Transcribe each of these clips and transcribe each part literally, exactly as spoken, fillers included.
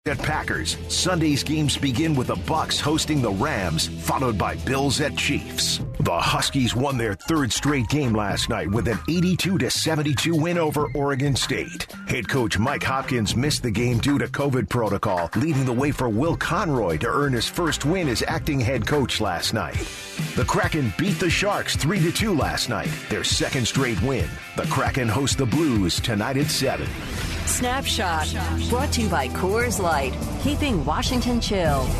At Packers, Sunday's games begin with the Bucs hosting the Rams, followed by Bills at Chiefs. The Huskies won their third straight game last night with an eighty-two to seventy-two win over Oregon State. Head coach Mike Hopkins missed the game due to COVID protocol, leading the way for Will Conroy to earn his first win as acting head coach last night. The Kraken beat the Sharks three to two last night, their second straight win. The Kraken host the Blues tonight at seven. Snapshot, brought to you by Coors Light, keeping Washington chill.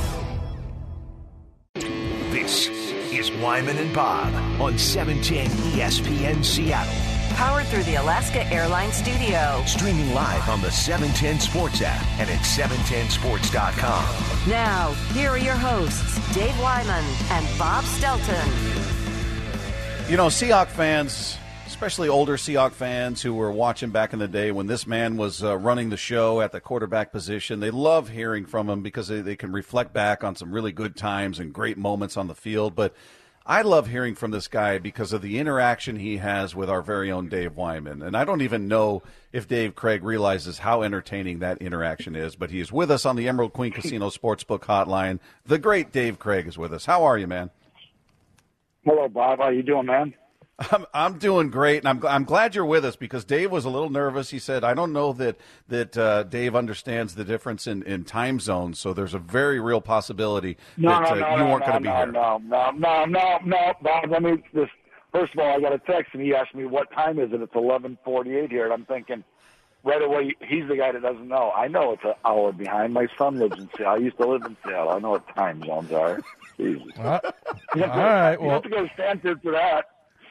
This is Wyman and Bob on seven ten E S P N Seattle. Powered through the Alaska Airlines studio. Streaming live on the seven ten Sports app and at seven ten sports dot com. Now, here are your hosts, Dave Wyman and Bob Stelton. You know, Seahawks fans, especially older Seahawks fans who were watching back in the day when this man was uh, running the show at the quarterback position, they love hearing from him because they, they can reflect back on some really good times and great moments on the field. But I love hearing from this guy because of the interaction he has with our very own Dave Wyman. And I don't even know if Dave Craig realizes how entertaining that interaction is, but he is with us on the Emerald Queen Casino Sportsbook Hotline. The great Dave Craig is with us. How are you, man? Hello, Bob. How you doing, man? I'm I'm doing great, and I'm I'm glad you're with us because Dave was a little nervous. He said, "I don't know that that uh, Dave understands the difference in, in time zones, so there's a very real possibility no, that no, uh, no, you no, weren't no, going to be no, here." No, no, no, no, no, Bob. Let me just first of all, I got a text and he asked me what time is it. It's eleven forty-eight here, and I'm thinking right away he's the guy that doesn't know. I know it's an hour behind. My son lives in Seattle. I used to live in Seattle. I know what time zones are. Jesus. Uh, you have to, all right. You well, have to go to Stanford for that.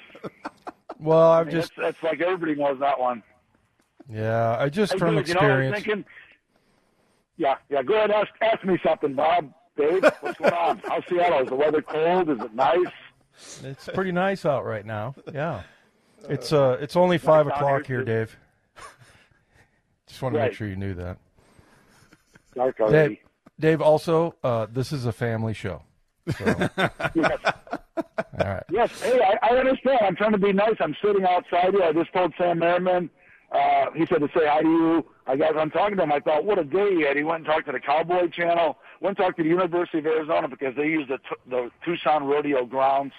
well, I've I mean, just that's, that's like everybody knows that one. yeah, I just Hey, from dude, you know what I'm experience. thinking? Yeah, yeah. Go ahead, ask, ask me something, Bob. Dave, what's going on? How's Seattle? Is the weather cold? Is it nice? It's pretty nice out right now. Yeah, it's uh, it's only five down o'clock here, here, too. Dave. Just want to Right. make sure you knew that. Dark already. Dave, Dave. Also, uh, this is a family show. So, Yes. all right. Yes. Hey, I, I understand. I'm trying to be nice. I'm sitting outside here. I just told Sam Merriman. Uh, he said to say hi to you. I got I'm talking to him. I thought, what a day he had. He went and talked to the Cowboy Channel. Went and talked to the University of Arizona because they use the the Tucson rodeo grounds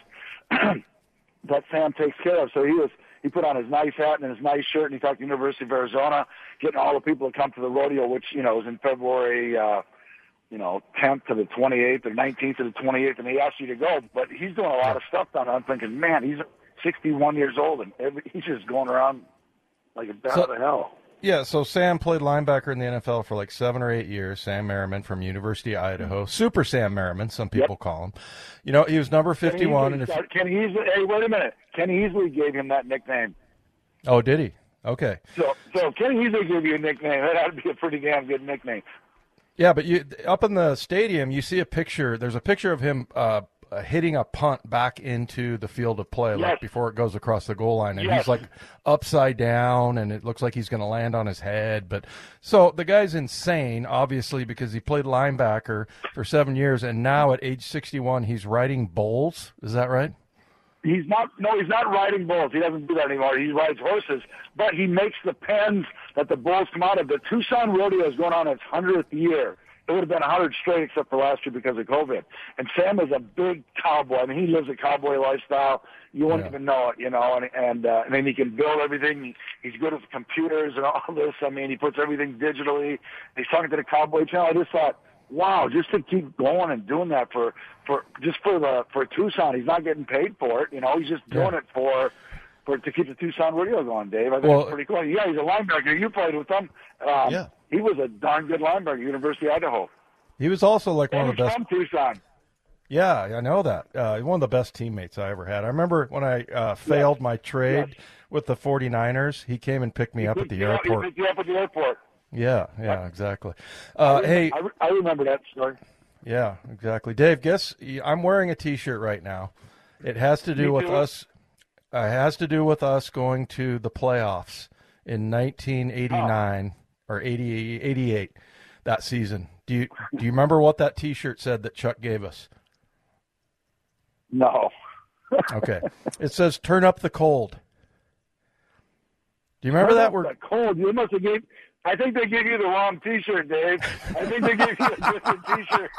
that Sam takes care of. So he was he put on his nice hat and his nice shirt, and he talked to the University of Arizona, getting all the people to come to the rodeo, which you know is in February. Uh, you know, tenth to the twenty-eighth or nineteenth to the twenty-eighth, and he asked you to go. But he's doing a lot of stuff down there. I'm thinking, man, he's sixty-one years old, and every, he's just going around like a bat So- out of hell. Yeah, so Sam played linebacker in the N F L for like seven or eight years. Sam Merriman from University of Idaho, Super Sam Merriman, some people Yep. call him. You know, he was number fifty-one. Kenny And Easley, if, Kenny Easley, hey, wait a minute. Kenny Easley gave him that nickname. oh, did he? Okay. So, so Kenny Easley gave you a nickname. That ought to be a pretty damn good nickname. Yeah, but you up in the stadium, you see a picture. There's a picture of him uh, uh, hitting a punt back into the field of play, Yes. like before it goes across the goal line, and Yes. he's like upside down, and it looks like he's going to land on his head. But so the guy's insane, obviously, because he played linebacker for seven years, and now at age sixty-one, he's riding bulls. Is that right? He's not. No, he's not riding bulls. He doesn't do that anymore. He rides horses, but he makes the pens that the bulls come out of. The Tucson Rodeo is going on its hundredth year. It would have been a hundred straight except for last year because of COVID. And Sam is a big cowboy. I mean, he lives a cowboy lifestyle. You wouldn't Yeah. even know it, you know. And and, uh, and then he can build everything. He's good with computers and all this. I mean, he puts everything digitally. He's talking to the Cowboy Channel. I just thought, wow, just to keep going and doing that for, for just for the for Tucson. He's not getting paid for it, you know. He's just doing Yeah. it for for to keep the Tucson Rodeo going, Dave. I think Well- it's pretty cool. Yeah, he's a linebacker. You played with him. Um, Yeah. He was a darn good linebacker at University of Idaho. He was also like one And of the he's best. from Tucson. Yeah, I know that. Uh, one of the best teammates I ever had. I remember when I uh, failed my trade Yes. with the forty-niners, he came and picked me up at the He airport. picked you up at the airport. Yeah, yeah, exactly. Uh, hey, I, I remember that story. yeah, exactly. Dave, guess I'm wearing a T-shirt right now. It has to do Me with too. us. Uh, it has to do with us going to the playoffs in nineteen eighty-nine or eighty, eighty-eight that season. Do you do you remember what that T-shirt said that Chuck gave us? No. Okay, it says "Turn up the cold." Do you remember that word? That cold. You must have gave. I think they give you the wrong T-shirt, Dave. I think they give you a different T-shirt.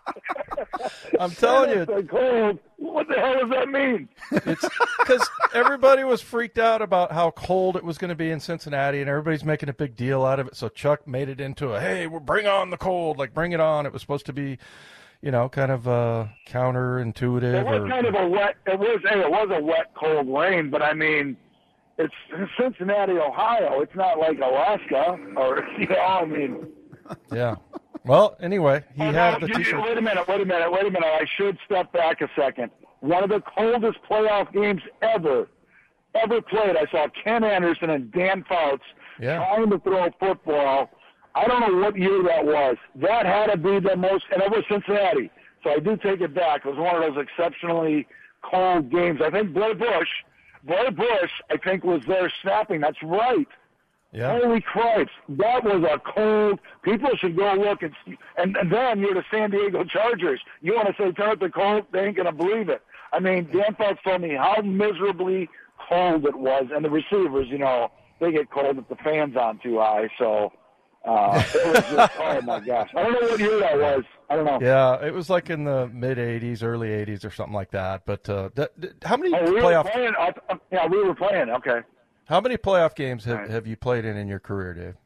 I'm telling you. It's cold. What the hell does that mean? It's because everybody was freaked out about how cold it was going to be in Cincinnati, and everybody's making a big deal out of it. So Chuck made it into a, hey, we'll bring on the cold, like bring it on. It was supposed to be, you know, kind of uh, counterintuitive. It was or, kind of a wet. It was. Hey, it was a wet, cold rain, but I mean, it's Cincinnati, Ohio. It's not like Alaska, or you know, I mean. Yeah. Well, anyway, he oh, had no, the you, T-shirt. Wait a minute. Wait a minute. Wait a minute. I should step back a second. One of the coldest playoff games ever, ever played. I saw Ken Anderson and Dan Fouts yeah. trying to throw a football. I don't know what year that was. That had to be the most, and it was Cincinnati. So I do take it back. It was one of those exceptionally cold games. I think Blair Bush, Blair Bush, I think was there snapping. That's right. Yeah. Holy Christ, that was a cold. People should go look and see. And, and then you're the San Diego Chargers. You want to say turn up the cold? They ain't gonna believe it. I mean, Dan Fouts told me how miserably cold it was, and the receivers, you know, they get cold if the fan's on too high. So uh, it was just, oh my gosh, I don't know what year that was. I don't know. Yeah, it was like in the mid eighties, early eighties, or something like that. But uh, th- th- how many oh, we playoff? Were playing, uh, yeah, we were playing. Okay. How many playoff games have, right. have you played in in your career, Dave?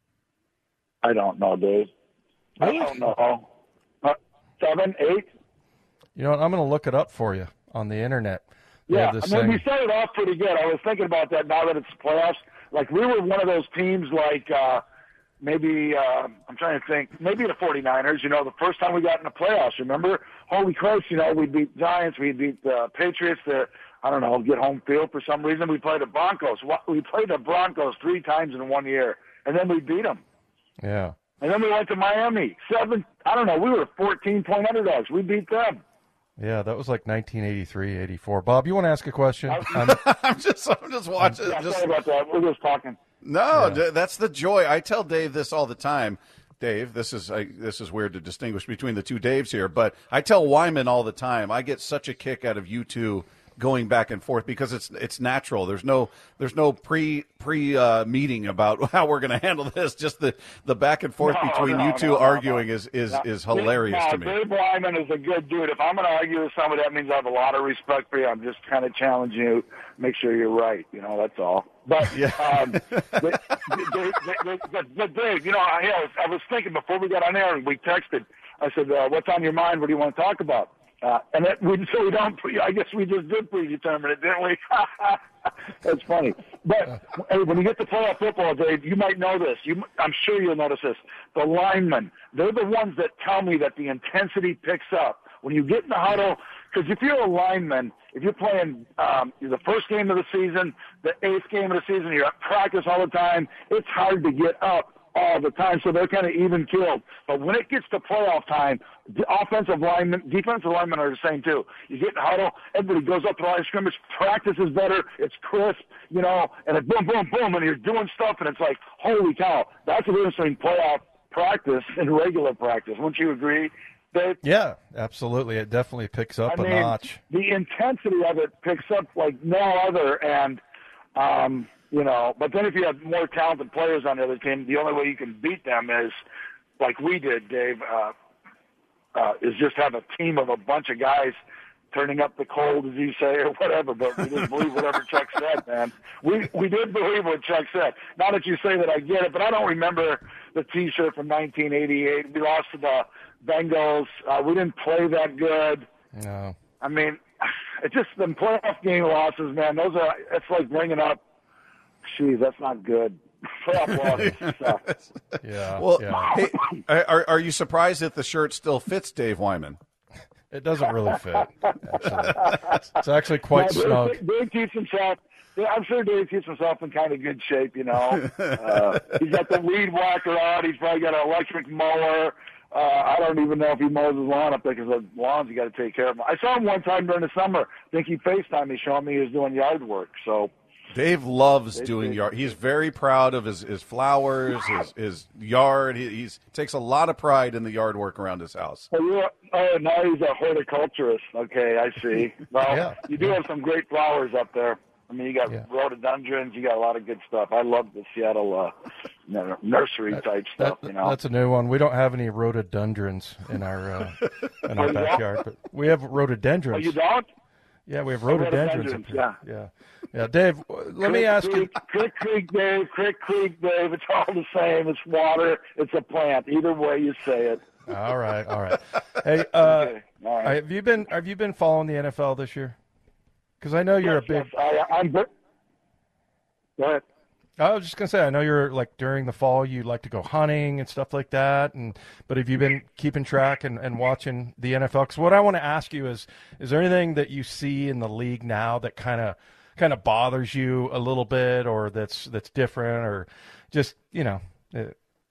I don't know, Dave. Really? I don't know. Uh, seven, eight? You know what? I'm going to look it up for you on the internet. They Yeah, have this I mean, thing. we started off pretty good. I was thinking about that now that it's playoffs. Like, we were one of those teams like uh, maybe, uh, I'm trying to think, maybe the 49ers, you know, the first time we got in the playoffs, remember? Holy Christ, you know, we beat Giants, we beat the uh, Patriots, the I don't know, get home field for some reason. We played the Broncos. We played the Broncos three times in one year, and then we beat them. Yeah. And then we went to Miami. Seven, I don't know, we were fourteen-point underdogs. We beat them. Yeah, that was like nineteen eighty-three, eighty-four. Bob, you want to ask a question? I'm, I'm just, I'm just watching. Yeah, just, sorry about that. We're just talking. No, Yeah. d- that's the joy. I tell Dave this all the time. Dave, this is I, this is weird to distinguish between the two Daves here, but I tell Wyman all the time. I get such a kick out of you two going back and forth because it's it's natural. There's no there's no pre pre uh, meeting about how we're going to handle this. Just the, the back and forth No, between no, you two no, no, arguing no. is is, No, is hilarious no, to me. Dave Wyman is a good dude. If I'm going to argue with somebody, that means I have a lot of respect for you. I'm just kind of challenging you, make sure you're right. You know, that's all. But, Yeah. um, but, but, but, but Dave, you know, I, I, was, I was thinking before we got on air and we texted, I said, uh, what's on your mind? What do you want to talk about? Uh, and that we, so we don't, pre- I guess we just did predetermine it, didn't we? That's funny. But hey, when you get to playoff football, Dave, you might know this. You, I'm sure you'll notice this. The linemen, they're the ones that tell me that the intensity picks up. When you get in the huddle, because if you're a lineman, if you're playing um, the first game of the season, the eighth game of the season, you're at practice all the time, it's hard to get up all the time, so they're kind of even killed. But when it gets to playoff time, the offensive linemen, defensive linemen are the same too. You get in the huddle, everybody goes up to the line of scrimmage, practice is better, it's crisp, you know, and it's boom, boom, boom, and you're doing stuff, and it's like, holy cow, that's the difference between playoff practice and regular practice. Wouldn't you agree, Dave? Yeah, absolutely. It definitely picks up I a mean, notch. the intensity of it picks up like no other, and um, you know. But then if you have more talented players on the other team, the only way you can beat them is like we did, Dave. Uh, uh, is just have a team of a bunch of guys turning up the cold, as you say, or whatever. But we didn't believe whatever Chuck said, man. We we did believe what Chuck said. Now that you say that, I get it. But I don't remember the T-shirt from nineteen eighty-eight. We lost to the Bengals. Uh, we didn't play that good. No. I mean, it's just the playoff game losses, man. Those are, it's like bringing up, geez, that's not good. Playoff losses suck. Yeah. Well, yeah. hey, are are you surprised that the shirt still fits Dave Wyman? It doesn't really fit. Actually. It's actually quite No, snug. Dave, Dave keeps himself, I'm sure Dave keeps himself in kind of good shape, you know. Uh, he's got the weed whacker out. He's probably got an electric mower. Uh, I don't even know if he mows his lawn up there because the lawns you got to take care of. I saw him one time during the summer. I think he FaceTimed me showing me he was doing yard work. So Dave loves Dave, doing Dave. yard. He's very proud of his, his flowers, his, his yard. He he's, takes a lot of pride in the yard work around his house. Oh, you're, oh, now he's a horticulturist. Okay, I see. Well, Yeah. you do have some great flowers up there. I mean, you got Yeah. rhododendrons, you got a lot of good stuff. I love the Seattle uh, you know, nursery That- type that- stuff. You know, That's a new one. We don't have any rhododendrons in our uh, in Oh, our you don't? backyard, but we have rhododendrons. oh, you don't? Yeah, we have Oh, rhododendrons. up rhododendrons, here. yeah, yeah. Dave, let me Crick ask you. Creek, Crick Creek, Dave. Crick Creek, Dave. It's all the same. It's water. It's a plant. Either way you say it. All right, all right. Hey, uh, Okay, all right. have you been have you been following the N F L this year? Because I know you're yes, a big. Yes, I, I'm. Go ahead. I was just gonna say, I know you're like during the fall you like to go hunting and stuff like that, and but have you been keeping track and, and watching the N F L? Because what I want to ask you is, is there anything that you see in the league now that kind of kind of bothers you a little bit, or that's that's different, or just you know uh,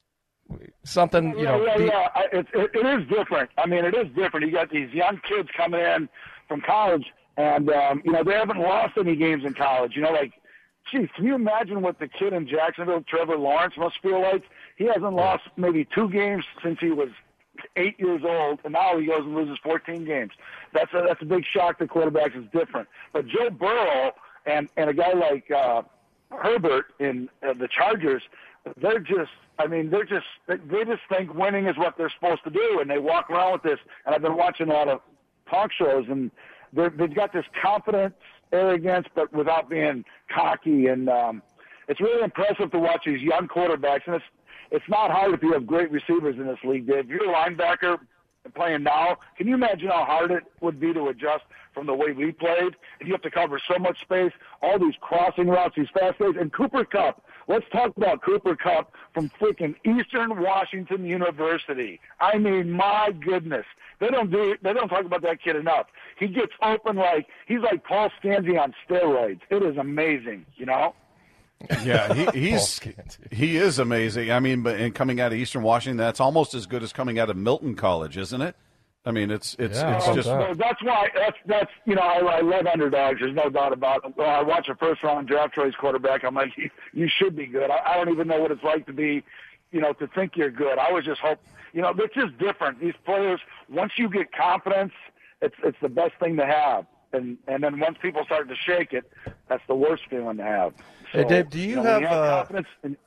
something you yeah, know? yeah, the- yeah. I, it, it, it is different. I mean, it is different. You got these young kids coming in from college, and um, you know they haven't lost any games in college. You know, like. Geez, can you imagine what the kid in Jacksonville, Trevor Lawrence, must feel like? He hasn't lost maybe two games since he was eight years old, and now he goes and loses fourteen games. That's a, that's a big shock to quarterbacks. It's different. But Joe Burrow and, and a guy like uh, Herbert in uh, the Chargers, they're just, I mean, they're just, they just think winning is what they're supposed to do, and they walk around with this. And I've been watching a lot of talk shows, and they're, they've got this confidence, arrogance, but without being cocky, and um, it's really impressive to watch these young quarterbacks. And it's it's not hard if you have great receivers in this league, Dave. If you're a linebacker playing now, can you imagine how hard it would be to adjust from the way we played? And you have to cover so much space, all these crossing routes, these fast plays, and Cooper Kupp. Let's talk about Cooper Kupp from freaking Eastern Washington University. I mean, my goodness. They don't do they don't talk about that kid enough. He gets open like he's like Paul Scanzi on steroids. It is amazing, you know? Yeah, he, he's Paul Scanzi. he is amazing. I mean, but and coming out of Eastern Washington, that's almost as good as coming out of Milton College, isn't it? I mean, it's it's Yeah, it's how about just that? So that's why that's that's you know I, I love underdogs. There's no doubt about it. When I watch a first round draft choice quarterback, I'm like, you, you should be good. I, I don't even know what it's like to be, you know, to think you're good. I was just hope, you know, it's just different. These players, once you get confidence, it's it's the best thing to have. And and then once people start to shake it, that's the worst feeling to have. So, Hey, Dave, do you know, have, when have uh, confidence? And,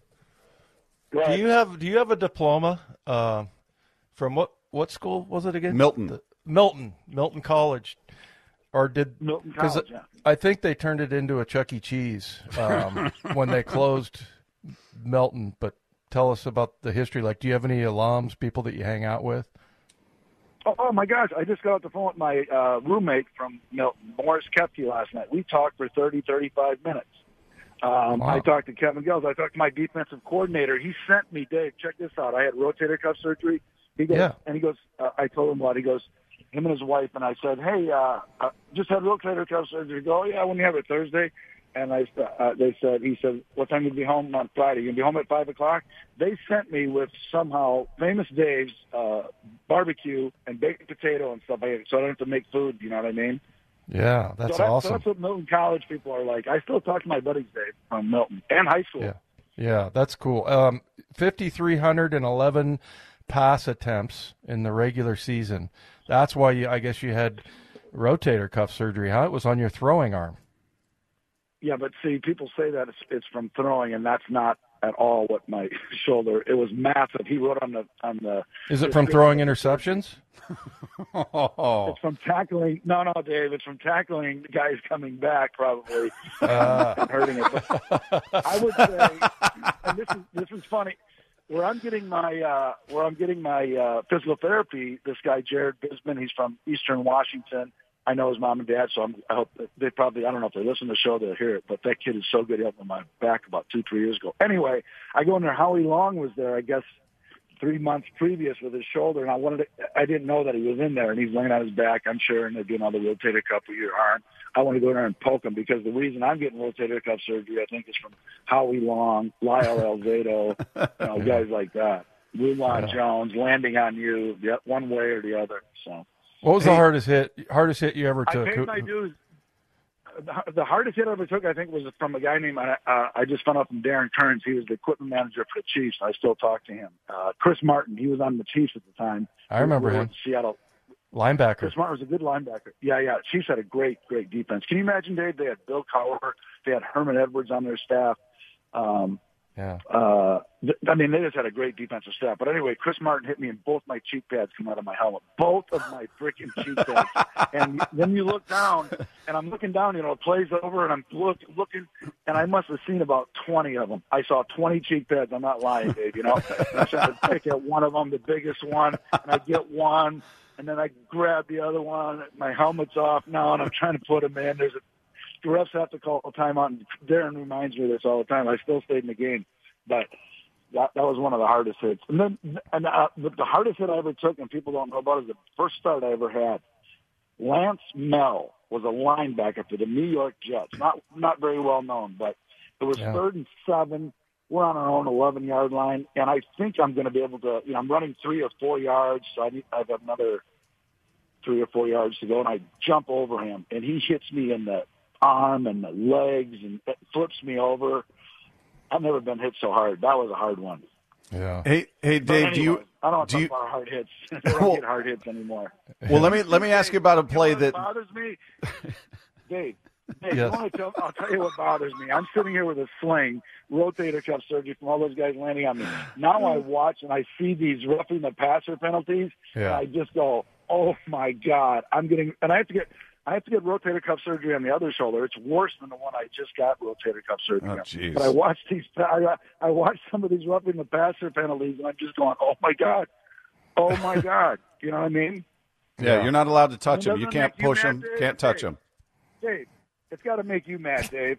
go Do ahead. you have do you have a diploma uh, from what what school was it again? Milton. The- Milton, Milton College, or did Milton because College, yeah. I think they turned it into a Chuck E. Cheese um, when they closed Milton. But tell us about the history. Like, do you have any alums, people that you hang out with? Oh, oh my gosh! I just got off the phone with my uh, roommate from Milton, Morris Kepke, last night. We talked for thirty, thirty-five minutes. Um, Wow. I talked to Kevin Gills. I talked to my defensive coordinator. He sent me, Dave, check this out. I had rotator cuff surgery. He goes, Yeah. and he goes, uh, I told him what. He goes, him and his wife, and I said, hey, uh, uh, just had rotator cuff surgery. He goes, oh, yeah, when you have it Thursday. And I, uh, they said, he said, what time you be home on Friday? You gonna be home at five o'clock? They sent me with somehow Famous Dave's uh, barbecue and baked potato and stuff like that, so I don't have to make food. You know what I mean? Yeah, that's so that, awesome. So that's what Milton College people are like. I still talk to my buddies, Dave, from Milton and high school. Yeah, yeah, that's cool. Um, fifty-three hundred eleven pass attempts in the regular season. That's why you, I guess you had rotator cuff surgery, huh? It was on your throwing arm. Yeah, but see, people say that it's, it's from throwing, and that's not at all what my shoulder. It was massive. He wrote on the on the. Is it from throwing interceptions? oh, It's from tackling. No, no, Dave. It's from tackling the guys coming back, probably Uh, and hurting it. But I would say, and this is this is funny. Where I'm getting my uh, where I'm getting my uh, physical therapy. This guy Jared Bisman. He's from Eastern Washington. I know his mom and dad, so I'm, I hope that they probably, I don't know if they listen to the show, they'll hear it, but that kid is so good. He helped me my back about two, three years ago. Anyway, I go in there. Howie Long was there, I guess, three months previous with his shoulder, and I wanted to, I didn't know that he was in there, and he's laying on his back, I'm sure, and they're doing all the rotator cuff with your arm. I want to go in there and poke him because the reason I'm getting rotator cuff surgery, I think, is from Howie Long, Lyle Alzado, you know, guys like that. Rulon Yeah. Jones landing on you the- one way or the other, so. what was the hardest hit? Hardest hit you ever I took? paid my dues. The- The hardest hit I ever took, I think, was from a guy named, uh, I just found out from Darren Kearns. He was the equipment manager for the Chiefs. I still talk to him. Uh, Chris Martin, he was on the Chiefs at the time. I remember We were him. in Seattle. Linebacker. Chris Martin was a good linebacker. Yeah, yeah. Chiefs had a great, great defense. Can you imagine, Dave? They had Bill Cowher. They had Herman Edwards on their staff. Um, yeah. Uh, th- I mean, they just had a great defensive staff. But anyway, Chris Martin hit me and both my cheek pads come out of my helmet. Both of my freaking cheek pads. And then you look down, and I'm looking down, you know, it plays over, and I'm look, looking, and I must have seen about twenty of them. I saw twenty cheek pads. I'm not lying, Dave, you know. And I tried to pick at one of them, the biggest one, and I get one, and then I grab the other one. My helmet's off now, and I'm trying to put them in. There's a The refs have to call a timeout, and Darren reminds me of this all the time. I still stayed in the game, but that that was one of the hardest hits. And then, and uh, the, the hardest hit I ever took, and people don't know about, is the first start I ever had. Lance Mell was a linebacker for the New York Jets. Not not very well known, but it was Yeah. third and seven. We're on our own eleven-yard line, and I think I'm going to be able to. You know, I'm running three or four yards, so I need I have another three or four yards to go, and I jump over him, and he hits me in the arm and the legs and it flips me over. I've never been hit so hard. That was a hard one. Yeah. Hey, hey, But Dave, anyway, do you? I don't want do to you- talk about hard hits. They don't get hard hits anymore. Well, let me let me ask you about a play You know that. what bothers me, Dave. Dave, Yes. you wanna tell, I'll tell you what bothers me. I'm sitting here with a sling, rotator cuff surgery from all those guys landing on me. Now I watch and I see these roughing the passer penalties, and Yeah. I just go, "Oh my God!" I'm getting, and I have to get. I have to get rotator cuff surgery on the other shoulder. It's worse than the one I just got rotator cuff surgery Oh, on. jeez. But I watched these. I, I watched some of these roughing the passer penalties, and I'm just going, "Oh my God, oh my God!" You know what I mean? Yeah, you're not allowed to touch It him. You doesn't can't make you push mad, him. Dave? Can't touch Dave. him. Dave, it's got to make you mad, Dave.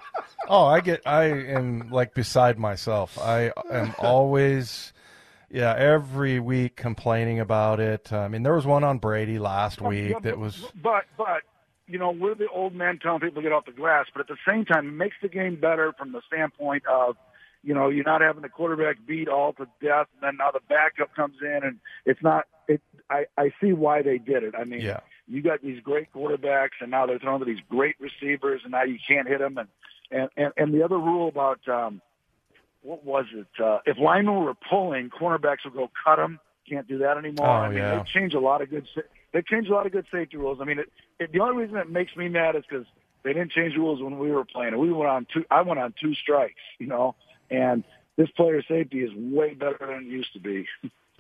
Oh, I get. I am like beside myself. I am always, yeah, every week complaining about it. I mean, there was one on Brady last week Yeah, that but- was. But but you know, we're the old men telling people to get off the grass, but at the same time, it makes the game better from the standpoint of, you know, you're not having the quarterback beat all to death, and then now the backup comes in, and it's not. It. I I see why they did it. I mean, Yeah. you got these great quarterbacks, and now they're throwing to these great receivers, and now you can't hit them. And and and, and the other rule about um, what was it? Uh, if linemen were pulling, cornerbacks would go cut them. Can't do that anymore. Oh, I mean, yeah. they changed a lot of good. sa- They changed a lot of good safety rules. I mean, it, it, the only reason it makes me mad is because they didn't change rules when we were playing. We went on two. I went on two strikes, you know, and this player safety is way better than it used to be.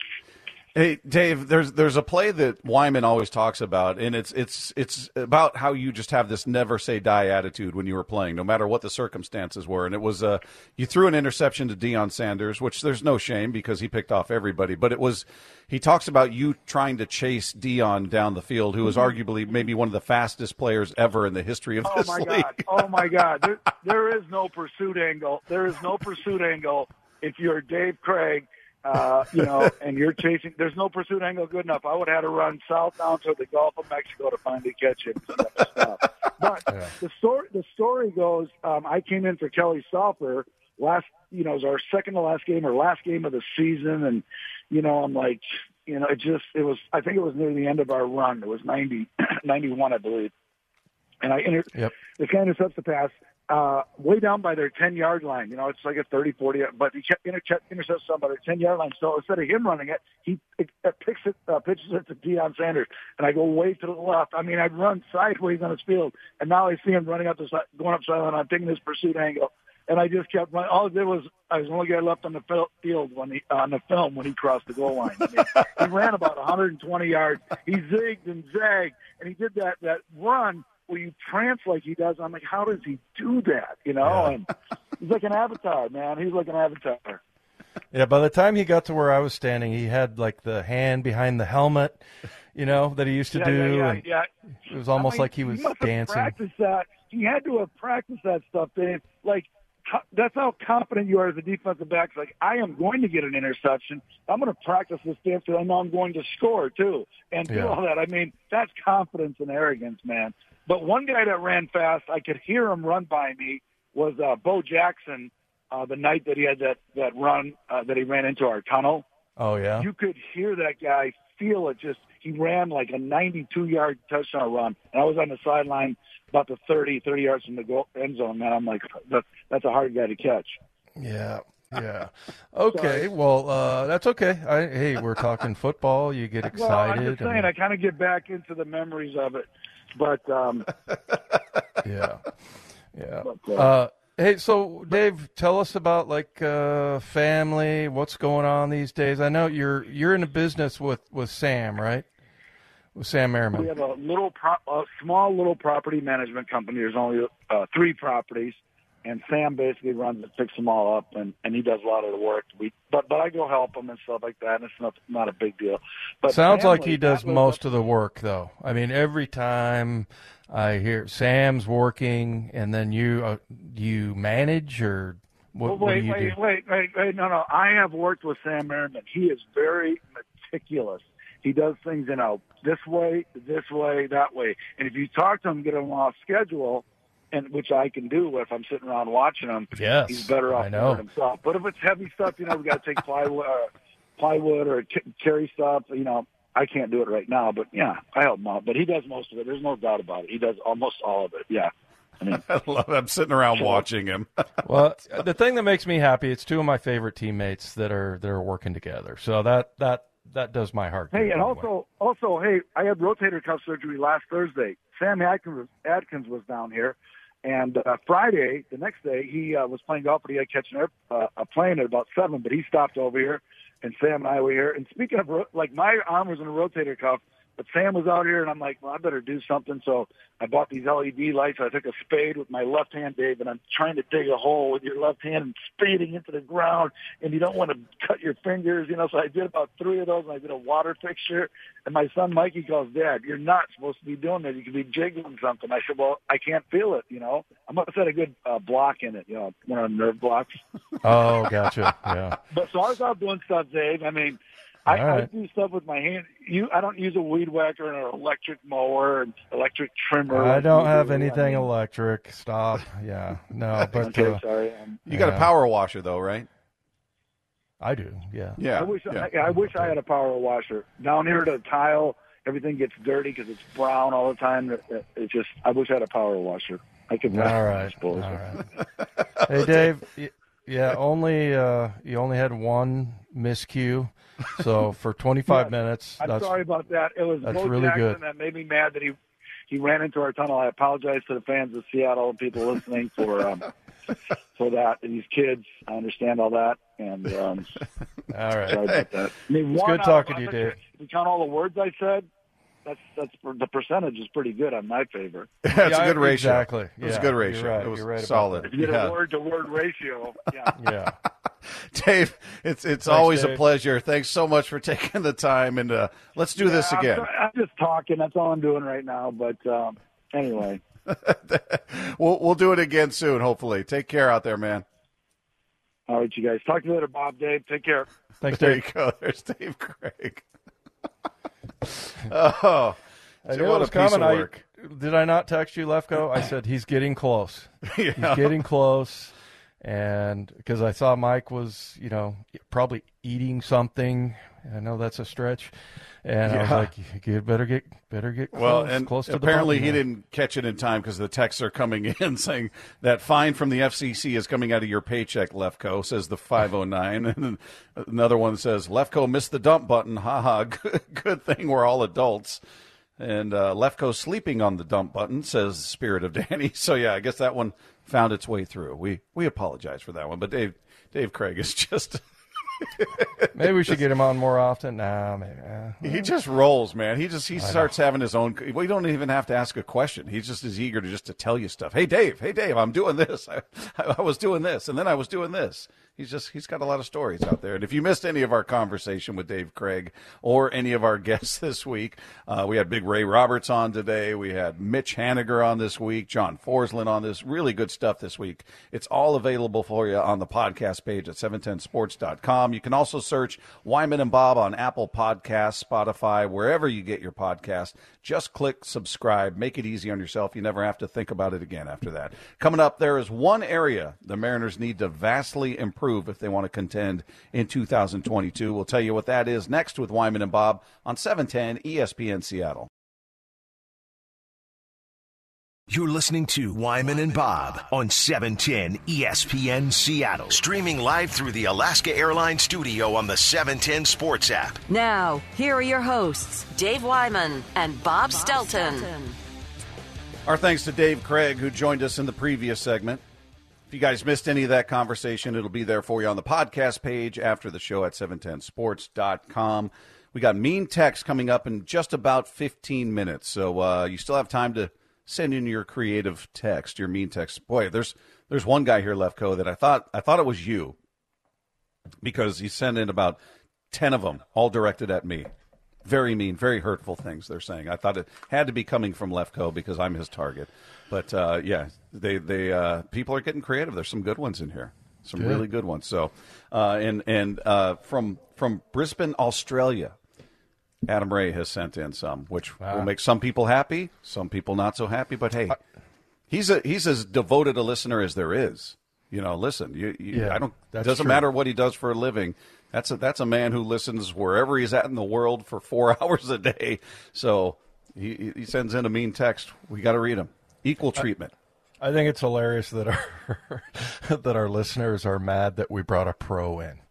Hey, Dave, there's there's a play that Wyman always talks about, and it's it's it's about how you just have this never say die attitude when you were playing, no matter what the circumstances were. And it was uh, you threw an interception to Deion Sanders, which there's no shame because he picked off everybody. But it was he talks about you trying to chase Deion down the field, who is arguably maybe one of the fastest players ever in the history of Oh this my league. God! Oh my God! There, there is no pursuit angle. There is no pursuit angle if you're Dave Craig. Uh, you know, and you're chasing. There's no pursuit angle good enough. I would have had to run south down to the Gulf of Mexico to finally catch him. But Yeah. the story, the story goes. Um, I came in for Kelly Salter last. You know, it was our second to last game or last game of the season, and you know, I'm like, you know, it just it was. I think it was near the end of our run. It was ninety, ninety-one, I believe. And I inter- Yep. the guy intercepts the pass uh, way down by their ten-yard line. You know, it's like a thirty, forty, but he kept inter- intercepts some by their ten-yard line. So instead of him running it, he it, it picks it, uh, pitches it to Deion Sanders. And I go way to the left. I mean, I'd run sideways on his field, and now I see him running up the side, going up sideline. I'm taking his pursuit angle, and I just kept running. All I did was I was the only guy left on the fil- field when he uh, on the film when he crossed the goal line. I mean, he ran about one hundred twenty yards. He zigged and zagged, and he did that that run where you trance like he does. I'm like, how does he do that? You know, Yeah. and he's like an avatar, man. He's like an avatar. Yeah, by the time he got to where I was standing, he had like the hand behind the helmet, you know, that he used to yeah, do. yeah, yeah, and yeah. It was almost I mean, like he was must have dancing. practiced that. He had to have practiced that stuff, Dave. Like, co- that's how confident you are as a defensive back. It's like, I am going to get an interception. I'm going to practice this dance because I know I'm going to score, too, and do Yeah. all that. I mean, that's confidence and arrogance, man. But one guy that ran fast, I could hear him run by me, was uh, Bo Jackson uh, the night that he had that, that run uh, that he ran into our tunnel. Oh, yeah? You could hear that guy, feel it. Just he ran like a ninety-two-yard touchdown run, and I was on the sideline about the thirty, thirty yards from the goal end zone. Man, I'm like, that, that's a hard guy to catch. Yeah. Yeah. Okay. Sorry. Well, uh, that's okay. I, hey, we're talking football. You get excited. Well, I'm just saying, and, I kind of get back into the memories of it. But, um, yeah. Yeah. But, uh, uh, hey, so Dave, tell us about like uh, family. What's going on these days? I know you're you're in a business with, with Sam, right? With Sam Merriman. we have a little, pro- a small little property management company. There's only uh, three properties, and Sam basically runs and picks them all up, and, and he does a lot of the work. We, but but I go help him and stuff like that, and it's not not a big deal. But Sounds family, like he does that was most a- of the work, though. I mean, every time I hear Sam's working, and then you uh, you manage or what, Well, what wait, do you wait, do? wait, wait, wait. No, no. I have worked with Sam Merriman. He is very meticulous. He does things, you know, this way, this way, that way. And if you talk to him, get him off schedule, and which I can do if I'm sitting around watching him, Yes, he's better off I know. doing it himself. But if it's heavy stuff, you know, we got to take plywood, uh, plywood or c- carry stuff, you know, I can't do it right now. But, yeah, I help him out. But he does most of it. There's no doubt about it. He does almost all of it, yeah. I mean, I love it. I'm sitting around watching him. Well, the thing that makes me happy, it's two of my favorite teammates that are that are working together. So that that that does my heart. Hey, good, and by the way. also, also, hey, I had rotator cuff surgery last Thursday. Sam Adkins, Adkins was down here, and uh, Friday, the next day, he uh, was playing golf, but he had to catch an air, uh, a plane at about seven. But he stopped over here, and Sam and I were here. And speaking of, ro- like, my arm was in a rotator cuff, but Sam was out here, and I'm like, well, I better do something. So I bought these L E D lights. I took a spade with my left hand, Dave, and I'm trying to dig a hole with your left hand and spading into the ground. And you don't want to cut your fingers, you know. So I did about three of those, and I did a water fixture. And my son Mikey goes, Dad, you're not supposed to be doing that. You could be jiggling something. I said, well, I can't feel it, you know. I must have had a good uh, block in it, you know, one of the nerve blocks. Oh, gotcha. Yeah. But so I was out doing stuff, Dave. I mean, I, All right. I do stuff with my hand. You, I don't use a weed whacker and an electric mower and electric trimmer. I like don't you have do. anything I mean, electric. Stop. Yeah. No, but okay, uh, sorry. Um, You got a Yeah. power washer, though, right? I do. Yeah. Yeah. I wish yeah. I, I wish I had a power washer. Down here, the tile, everything gets dirty because it's brown all the time. It, it, it just, I wish I had a power washer. I could. All right. All right. Hey, Dave. y- Yeah, only uh, you only had one miscue, so for twenty-five Yes. minutes. I'm that's, sorry about that. It was that's Bo really Jackson good. that made me mad that he he ran into our tunnel. I apologize to the fans of Seattle and people listening for um, for that. And these kids, I understand all that. And um, All right. sorry about that. I mean, It's one good out talking of- to you, I think Dave. If you count all the words I said, that's that's the percentage is pretty good on my favor. That's Yeah, a good ratio. exactly. It was Yeah, a good you're ratio. right. It was You're right about solid. If you get Yeah. a word to word ratio, yeah. Yeah. Dave, it's it's always a Dave. pleasure. Thanks so much for taking the time, and uh, let's do this I'm again. sorry, I'm, just talking. That's all I'm doing right now. But um, anyway, we'll we'll do it again soon, hopefully. Take care out there, man. all right, you guys. Talk to you later, Bob, Dave. Take care. Thanks, There Dave. you go. There's Dave Craig. oh, I so knew what it a was piece coming. of I, work. did I not text you, Lefko? I said he's getting close. Yeah. He's getting close, and because I saw Mike was, you know, probably eating something. I know that's a stretch, and I was Yeah. like, you better get better get close, Well, and close to apparently the he button. didn't catch it in time because the texts are coming in saying that fine from the F C C is coming out of your paycheck, Lefko, says the five oh nine. And then another one says, Lefko missed the dump button. Ha ha. Good, good thing we're all adults. And uh, Lefko sleeping on the dump button, says the spirit of Danny. So, yeah, I guess that one found its way through. We we apologize for that one. But Dave Dave Craig is just... Maybe we should get him on more often. Nah, maybe. Uh, He just rolls, man. He just he starts having his own. We don't even have to ask a question. He's just as eager to just to tell you stuff. Hey, Dave. Hey, Dave. I'm doing this. I, I was doing this, and then I was doing this. He's just he's got a lot of stories out there. And if you missed any of our conversation with Dave Craig or any of our guests this week, uh, we had Big Ray Roberts on today. We had Mitch Haniger on this week. John Forsland on this. Really good stuff this week. It's all available for you on the podcast page at seven ten sports dot com. You can also search Wyman and Bob on Apple Podcasts, Spotify, wherever you get your podcast. Just click subscribe. Make it easy on yourself. You never have to think about it again after that. Coming up, there is one area the Mariners need to vastly improve if they want to contend in two thousand twenty-two. We'll tell you what that is next with Wyman and Bob on seven ten E S P N Seattle. You're listening to Wyman and Bob on seven ten E S P N Seattle. Streaming live through the Alaska Airlines studio on the seven ten Sports app. Now, here are your hosts, Dave Wyman and Bob Stelton. Our thanks to Dave Craig, who joined us in the previous segment. If you guys missed any of that conversation, it'll be there for you on the podcast page after the show at seven ten sports dot com. We got mean text coming up in just about fifteen minutes, so uh, you still have time to send in your creative text, your mean text. Boy, there's there's one guy here, Lefko, that I thought I thought it was you because he sent in about ten of them, all directed at me. Very mean, very hurtful things they're saying. I thought it had to be coming from Lefko because I'm his target. But uh, yeah, they they uh, people are getting creative. There's some good ones in here, some good. really good ones. So uh, and and uh, from from Brisbane, Australia. Adam Ray has sent in some, which wow. will make some people happy, some people not so happy. But hey, he's a he's as devoted a listener as there is. You know, listen, you, you, yeah, I don't. It doesn't true. matter what he does for a living. That's a that's a man who listens wherever he's at in the world for four hours a day. So he he sends in a mean text. We got to read him. Equal treatment. I, I think it's hilarious that our that our listeners are mad that we brought a pro in.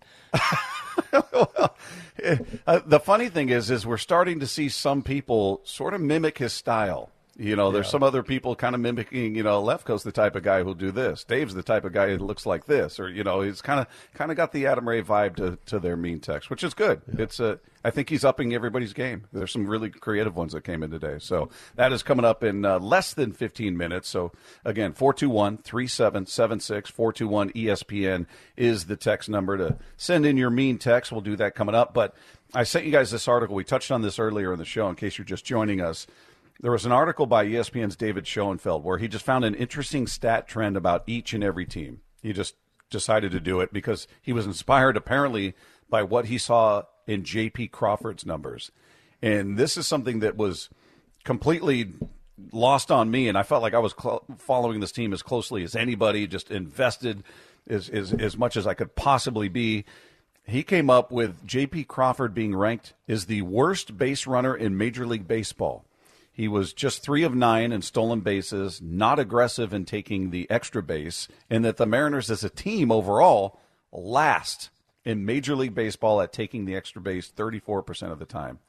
well, uh, the funny thing is, is we're starting to see some people sort of mimic his style. You know, there's yeah. some other people kind of mimicking, you know, Lefko's the type of guy who'll do this. Dave's the type of guy who looks like this. Or, you know, he's kind of kind of got the Adam Ray vibe to, to their mean text, which is good. Yeah. It's uh, I think he's upping everybody's game. There's some really creative ones that came in today. So that is coming up in uh, less than fifteen minutes. So, again, four two one, three seven seven six, four two one E S P N is the text number to send in your mean text. We'll do that coming up. But I sent you guys this article. We touched on this earlier in the show in case you're just joining us. There was an article by E S P N's David Schoenfeld where he just found an interesting stat trend about each and every team. He just decided to do it because he was inspired, apparently, by what he saw in J P Crawford's numbers. And this is something that was completely lost on me, and I felt like I was cl- following this team as closely as anybody, just invested as, as, as much as I could possibly be. He came up with J P Crawford being ranked as the worst base runner in Major League Baseball. He was just three of nine in stolen bases, not aggressive in taking the extra base, and that the Mariners as a team overall last in Major League Baseball at taking the extra base thirty-four percent of the time.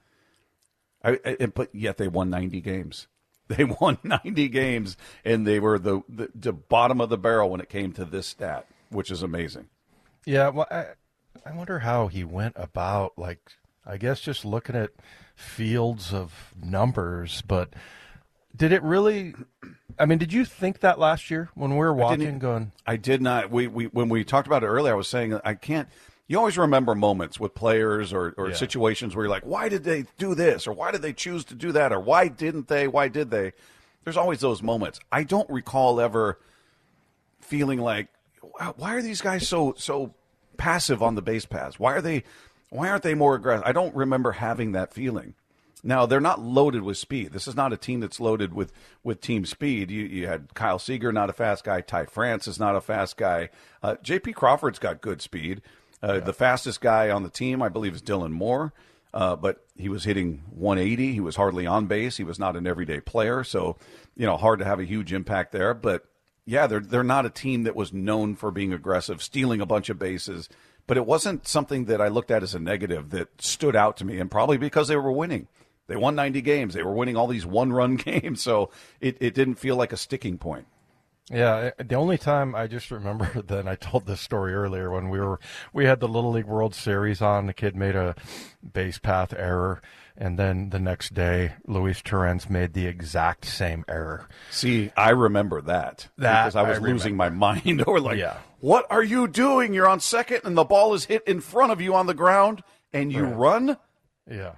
I, I, but yet they won ninety games. They won ninety games, and they were the, the, the bottom of the barrel when it came to this stat, which is amazing. Yeah, well, I, I wonder how he went about, like, I guess just looking at fields of numbers, but did it really, I mean, did you think that last year when we were watching going? I did not. We, we When we talked about it earlier, I was saying I can't, you always remember moments with players or, or yeah. situations where you're like, why did they do this? Or why did they choose to do that? Or why didn't they? Why did they? There's always those moments. I don't recall ever feeling like, why are these guys so so passive on the base paths? Why are they Why aren't they more aggressive? I don't remember having that feeling. Now, they're not loaded with speed. This is not a team that's loaded with, with team speed. You, you had Kyle Seager, not a fast guy. Ty France is not a fast guy. Uh, J P Crawford's got good speed. Uh, yeah. The fastest guy on the team, I believe, is Dylan Moore. Uh, but he was hitting one eighty. He was hardly on base. He was not an everyday player. So, you know, hard to have a huge impact there. But, yeah, they're they're not a team that was known for being aggressive, stealing a bunch of bases. But it wasn't something that I looked at as a negative that stood out to me, and probably because they were winning. They won ninety games. They were winning all these one-run games, so it, it didn't feel like a sticking point. Yeah, the only time I just remember that I told this story earlier when we were we had the Little League World Series on. The kid made a base path error, and then the next day, Luis Torrens made the exact same error. See, I remember that, that because I was I losing my mind. Or like, yeah. What are you doing? You're on second, and the ball is hit in front of you on the ground, and you right. run? Yeah.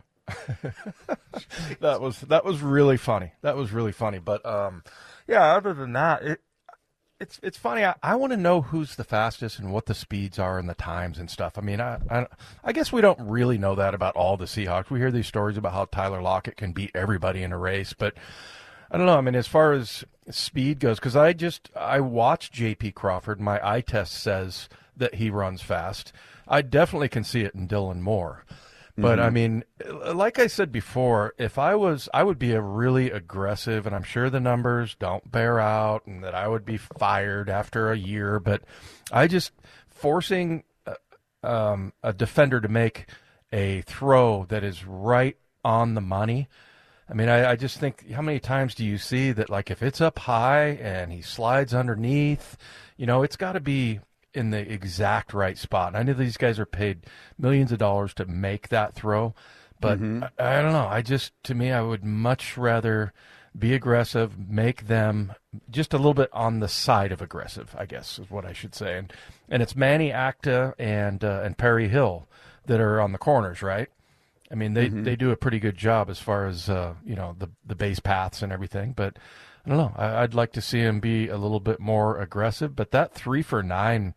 that was that was really funny. That was really funny. But, um, yeah, other than that, it, It's it's funny. I, I want to know who's the fastest and what the speeds are and the times and stuff. I mean, I, I I guess we don't really know that about all the Seahawks. We hear these stories about how Tyler Lockett can beat everybody in a race, but I don't know. I mean, as far as speed goes, because I just I watched J P Crawford. My eye test says that he runs fast. I definitely can see it in Dylan Moore. But Mm-hmm. I mean, like I said before, if I was, I would be a really aggressive, and I'm sure the numbers don't bear out, and that I would be fired after a year. But I just forcing uh, um, a defender to make a throw that is right on the money. I mean, I, I just think, how many times do you see that, like, if it's up high and he slides underneath, you know, it's got to be in the exact right spot. And I know these guys are paid millions of dollars to make that throw, but Mm-hmm. I, I don't know. I just, to me, I would much rather be aggressive, make them just a little bit on the side of aggressive, I guess is what I should say. And and it's Manny Acta and uh, and Perry Hill that are on the corners, right? I mean, they, Mm-hmm. they do a pretty good job as far as, uh, you know, the, the base paths and everything. But I don't know. I, I'd like to see him be a little bit more aggressive. But that three for nine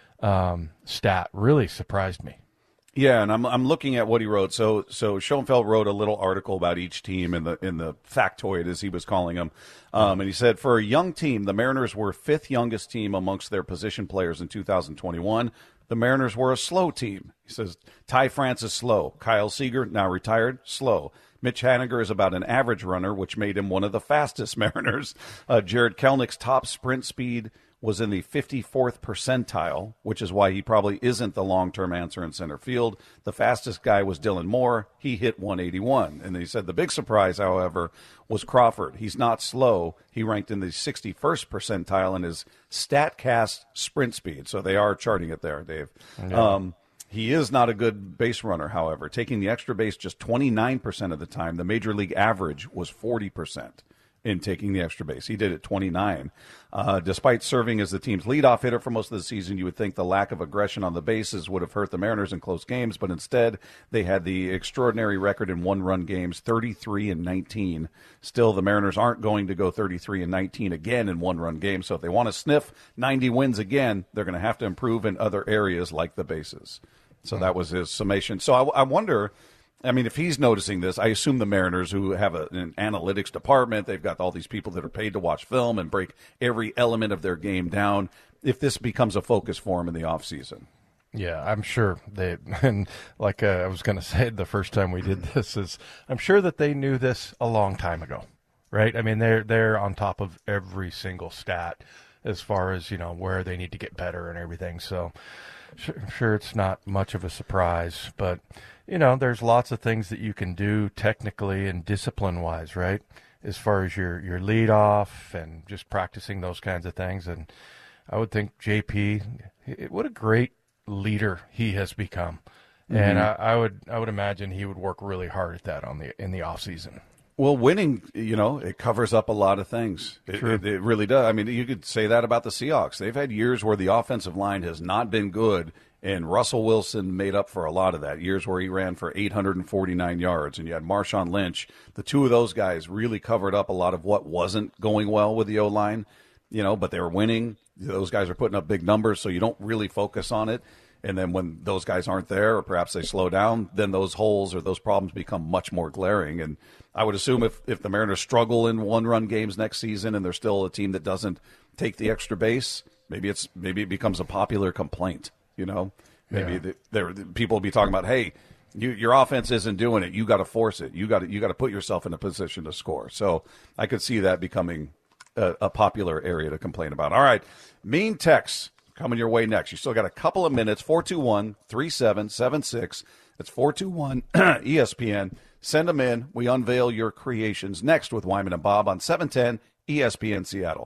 um, stat really surprised me. Yeah, and I'm I'm looking at what he wrote. So so Schoenfeld wrote a little article about each team in the in the factoid, as he was calling them, um, and he said for a young team, the Mariners were fifth youngest team amongst their position players in two thousand twenty-one. The Mariners were a slow team. He says Ty France is slow. Kyle Seager, now retired, slow. Mitch Haniger is about an average runner, which made him one of the fastest Mariners. Uh, Jared Kelnick's top sprint speed was in the fifty-fourth percentile, which is why he probably isn't the long-term answer in center field. The fastest guy was Dylan Moore. He hit one eighty-one. And he said the big surprise, however, was Crawford. He's not slow. He ranked in the sixty-first percentile in his StatCast sprint speed. So they are charting it there, Dave. Yeah. Um, he is not a good base runner, however. Taking the extra base just twenty-nine percent of the time. The major league average was forty percent. In taking the extra base. He did it twenty-nine. Uh, despite serving as the team's leadoff hitter for most of the season, you would think the lack of aggression on the bases would have hurt the Mariners in close games, but instead they had the extraordinary record in one-run games, thirty-three and nineteen. Still, the Mariners aren't going to go thirty-three and nineteen again in one-run games, so if they want to sniff ninety wins again, they're going to have to improve in other areas like the bases. So that was his summation. So I, I wonder... I mean, if he's noticing this, I assume the Mariners, who have a, an analytics department, they've got all these people that are paid to watch film and break every element of their game down, if this becomes a focus for him in the offseason. Yeah, I'm sure they, and like uh, I was going to say the first time we did this, is I'm sure that they knew this a long time ago, right? I mean, they're, they're on top of every single stat as far as, you know, where they need to get better and everything. So I'm sure it's not much of a surprise, but you know, there's lots of things that you can do technically and discipline-wise, right? As far as your, your lead-off and just practicing those kinds of things. And I would think J P, what a great leader he has become. Mm-hmm. And I, I would I would imagine he would work really hard at that on the in the off-season. Well, winning, you know, it covers up a lot of things. It, it, it really does. I mean, you could say that about the Seahawks. They've had years where the offensive line has not been good, and Russell Wilson made up for a lot of that. Years where he ran for eight hundred forty-nine yards, and you had Marshawn Lynch. The two of those guys really covered up a lot of what wasn't going well with the O-line, you know, but they were winning. Those guys are putting up big numbers, so you don't really focus on it. And then when those guys aren't there, or perhaps they slow down, then those holes or those problems become much more glaring. And I would assume if, if the Mariners struggle in one-run games next season and they're still a team that doesn't take the extra base, maybe it's maybe it becomes a popular complaint. You know, maybe yeah. there people will be talking about, hey, you, your offense isn't doing it. You got to force it. You got to you got to put yourself in a position to score. So I could see that becoming a, a popular area to complain about. All right, mean texts coming your way next. You still got a couple of minutes. four two one, three seven seven six. That's four two one E S P N. Send them in. We unveil your creations next with Wyman and Bob on seven ten E S P N Seattle.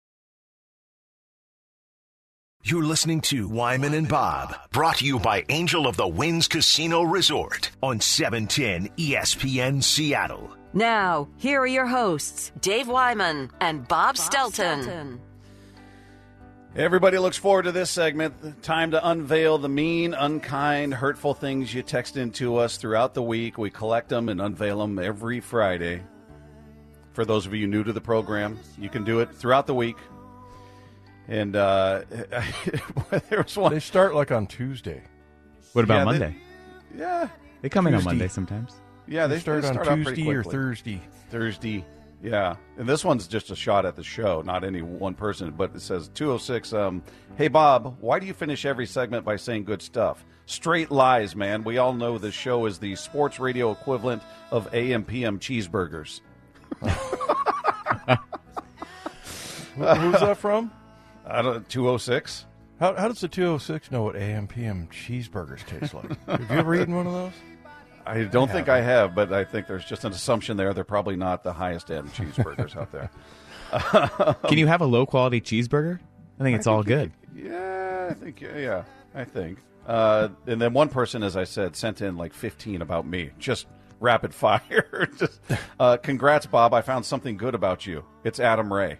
You're listening to Wyman and Bob, brought to you by Angel of the Winds Casino Resort on seven ten E S P N Seattle. Now, here are your hosts, Dave Wyman and Bob, Bob Stelton. Stelton. Everybody looks forward to this segment. Time to unveil the mean, unkind, hurtful things you text into us throughout the week. We collect them and unveil them every Friday. For those of you new to the program, you can do it throughout the week. And uh, there was one. They start like on Tuesday. What about yeah, Monday? They, yeah. They come in Tuesday. on Monday sometimes. Yeah, they, they start, they start on Tuesday or Thursday. Thursday. Yeah, and this one's just a shot at the show, not any one person, but it says two oh six, um, hey, Bob, why do you finish every segment by saying good stuff? straight lies, man. We all know this show is the sports radio equivalent of A M P M cheeseburgers. Who's that from? I don't. Two oh six. How, how does the two oh six know what A M P M cheeseburgers taste like? Have you ever eaten one of those? I don't I think I have, but I think there's just an assumption there. They're probably not the highest end cheeseburgers out there. Can you have a low quality cheeseburger? I think it's I all think good. you- yeah, I think yeah, yeah I think. Uh, and then one person, as I said, sent in like fifteen about me, just rapid fire. just uh, congrats, Bob. I found something good about you. It's Adam Ray.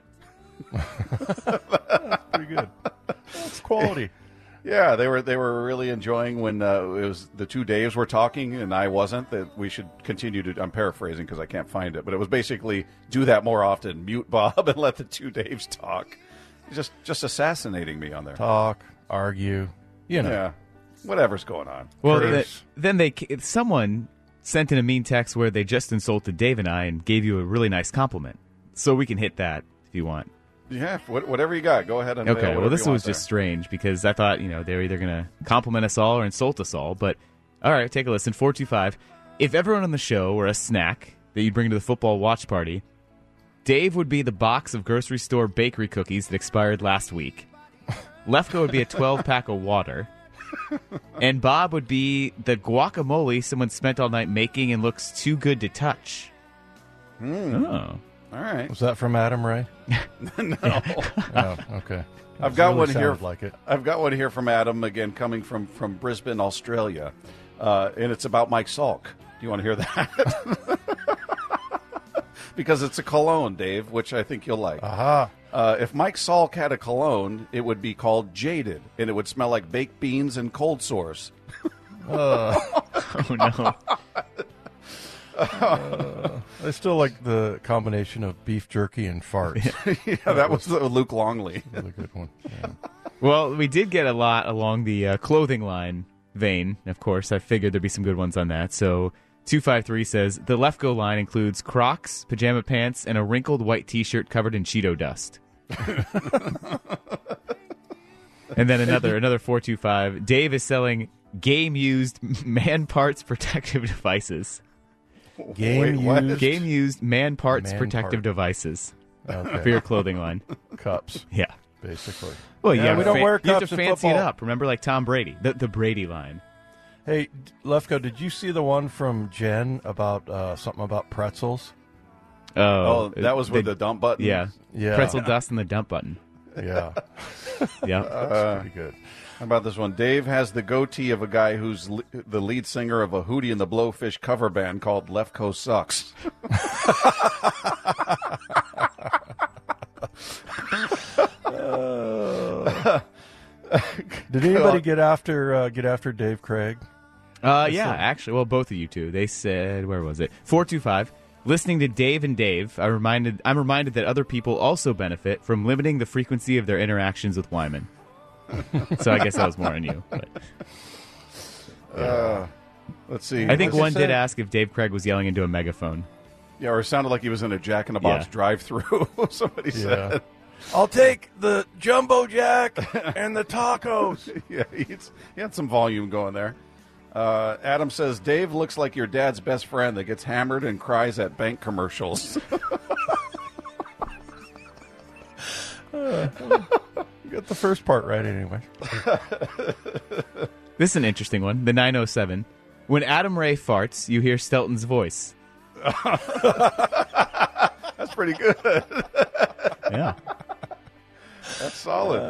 Pretty good. That's quality. Yeah, they were they were really enjoying when uh, it was the two Daves were talking and I wasn't. That we should continue to. I'm paraphrasing because I can't find it, but it was basically do that more often. Mute Bob and let the two Daves talk. Just just assassinating me on there. Talk, argue, you know. Yeah, whatever's going on. Well, Curse. th- then they someone sent in a mean text where they just insulted Dave and I and gave you a really nice compliment. So we can hit that if you want. Yeah, wh- whatever you got, go ahead and mail Okay, well, whatever this you was want just strange because I thought, you know, they were either going to compliment us all or insult us all. But, all right, take a listen. four two five. If everyone on the show were a snack that you'd bring to the football watch party, Dave would be the box of grocery store bakery cookies that expired last week. Lefko would be a twelve-pack of water. And Bob would be the guacamole someone spent all night making and looks too good to touch. there. Oh. All right. Was that from Adam Ray? No. Oh, okay. I've got Really one here. sounded like it. I've got one here from Adam again, coming from from Brisbane, Australia, uh, and it's about Mike Salk. Do you want to hear that? Because it's a cologne, Dave, which I think you'll like. Aha. Uh, if Mike Salk had a cologne, it would be called Jaded, and it would smell like baked beans and cold sores. Oh, no. I still like the combination of beef jerky and farts. Yeah, that was uh, Luke Longley. Really good one. Yeah. Well, we did get a lot along the uh, clothing line vein, of course. I figured there'd be some good ones on that. So two five three says, the Lefko line includes Crocs, pajama pants, and a wrinkled white T-shirt covered in Cheeto dust. And then another another four two five. Dave is selling game-used man parts protective devices. Game Wait, what? used Game-used man parts Man protective part. devices okay. for your clothing line. cups, Yeah. basically. Well, Yeah, you have we to don't fa- wear you have cups to in fancy it football. up. Remember, like Tom Brady, the the Brady line. Hey, D- Lefko, did you see the one from Jen about uh, something about pretzels? Oh, Oh, that was with they- the dump button? yeah, Yeah. pretzel dust and the dump button. Yeah, Yeah, Uh, pretty good. How about this one? Dave has the goatee of a guy who's le- the lead singer of a Hootie and the Blowfish cover band called Lefko Sucks. Did anybody get after uh, get after Dave Craig? uh, yeah. Actually, well, both of you two. They said, where was it? Four two five. Listening to Dave and Dave, I reminded I'm reminded that other people also benefit from limiting the frequency of their interactions with Wyman. So I guess that was more on you. But Uh, let's see. I think What's it one did say? ask if Dave Craig was yelling into a megaphone. Yeah, or it sounded like he was in a Jack in the Box Yeah. drive-through. Somebody Yeah. said. I'll take the jumbo jack and the tacos. Yeah, he's, he had some volume going there. Uh, Adam says, Dave looks like your dad's best friend that gets hammered and cries at bank commercials. You got the first part right anyway. This is an interesting one. The nine oh seven. When Adam Ray farts, you hear Stelton's voice. That's pretty good. Yeah. That's solid.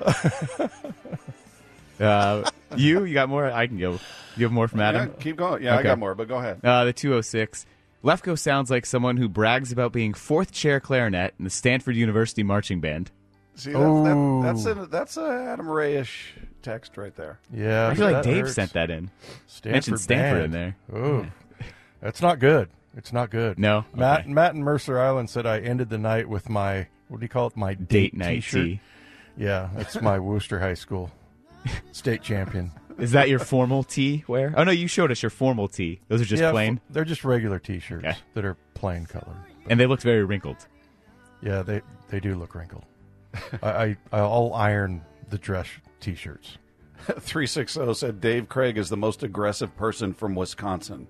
Uh, you, you got more? I can go. You have more from Yeah, Adam? keep going. Yeah, I Okay. got more, but go ahead. Uh, the two oh six. Lefko sounds like someone who brags about being fourth chair clarinet in the Stanford University marching band. See, that's, that, Ooh. that's, a, that's a Adam Ray-ish text right there. Yeah, I feel like that Dave hurts. sent that in. Stanford Mentioned Stanford band. in there. Ooh, that's not good. It's not good. No? Matt Okay. Matt and Mercer Island said I ended the night with my what do you call it? My date, Date night T-shirt. tea. Yeah, that's my Worcester High School state champion. Is that your formal tee wear? Oh, no, you showed us your formal tee. Those are just yeah, plain. f- they're just regular T-shirts Okay. that are plain color. And they looked very wrinkled. Yeah, they they do look wrinkled. I, I I'll iron the dress T-shirts. three sixty said Dave Craig is the most aggressive person from Wisconsin.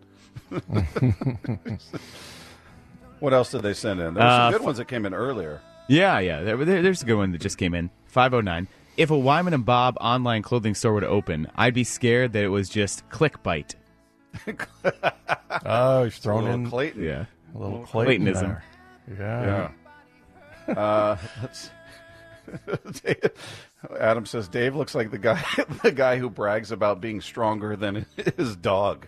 What else did they send in? There were some Uh, good ones that came in earlier. Yeah, yeah. There, there- there's a good one that just came in. five oh nine. If a Wyman and Bob online clothing store would open, I'd be scared that it was just ClickBite. Oh, he's A thrown little in Clayton. Yeah. a little Clayton Claytonism. there. Yeah. Yeah. Uh, let's, Dave- Adam says Dave looks like the guy the guy who brags about being stronger than his dog.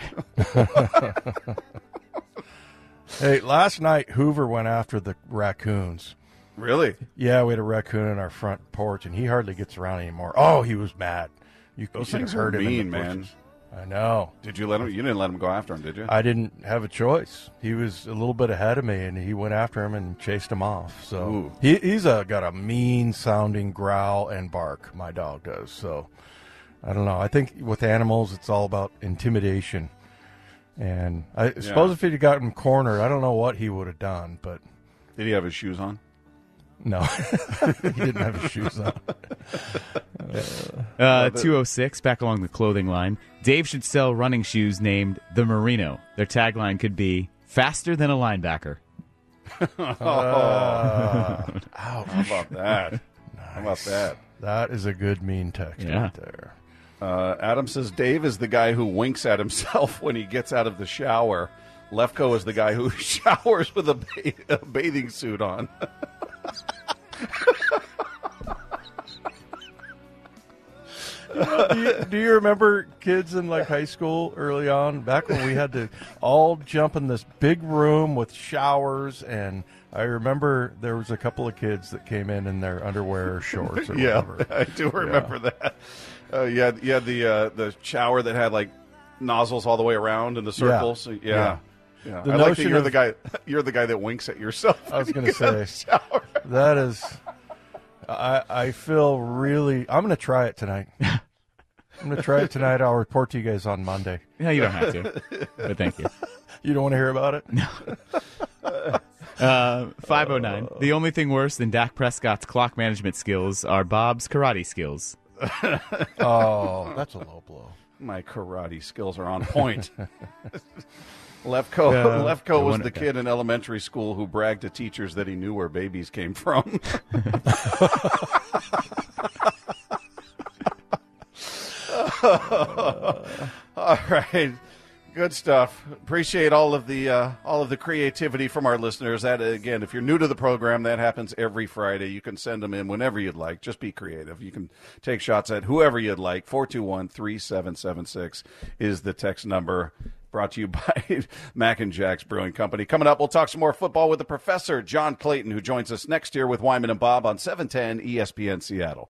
Hey, last night Hoover went after the raccoons. Really? Yeah, we had a raccoon in our front porch, and he hardly gets around anymore. Oh, he was mad. You, you Those should have things are heard him in mean, the man. bushes. I know. Did you let him? You didn't let him go after him, did you? I didn't have a choice. He was a little bit ahead of me, and he went after him and chased him off. So Ooh. he, he's a, got a mean-sounding growl and bark. My dog does. So I don't know. I think with animals, it's all about intimidation. And I suppose if he'd have gotten cornered, I don't know what he would have done. But Did he have his shoes on? no, he didn't have his shoes on. Uh, two oh six, back along the clothing line. Dave should sell running shoes named the Merino. Their tagline could be faster than a linebacker. Uh, How about that? How about that? that is a good mean text Yeah. right there. Uh, Adam says Dave is the guy who winks at himself when he gets out of the shower. Lefko is the guy who showers with a, ba- a bathing suit on. do, you, do you remember kids in like high school early on, back when we had to all jump in this big room with showers? And I remember there was a couple of kids that came in in their underwear or shorts or Yeah, whatever. I do remember that. Uh, you had, you had the uh, the shower that had like nozzles all the way around in the circles. Yeah, yeah. Yeah. I The like that notion you're of- the guy. You're the guy that winks at yourself. I was when going you to get out of say, the shower. that is, I, I feel really, I'm going to try it tonight. I'm going to try it tonight. I'll report to you guys on Monday. Yeah, you don't have to, but thank you. You don't want to hear about it? Uh, five oh nine. The only thing worse than Dak Prescott's clock management skills are Bob's karate skills. Oh, that's a low blow. My karate skills are on point. Lefko, Yeah, Lefko I was wonder- the kid in elementary school who bragged to teachers that he knew where babies came from. All right, good stuff. Appreciate all of the uh, all of the creativity from our listeners. That again, if you're new to the program, that happens every Friday. You can send them in whenever you'd like. Just be creative. You can take shots at whoever you'd like. four two one, three seven seven six is the text number. Brought to you by Mac and Jack's Brewing Company. Coming up, we'll talk some more football with the professor, John Clayton, who joins us next year with Wyman and Bob on seven ten E S P N Seattle.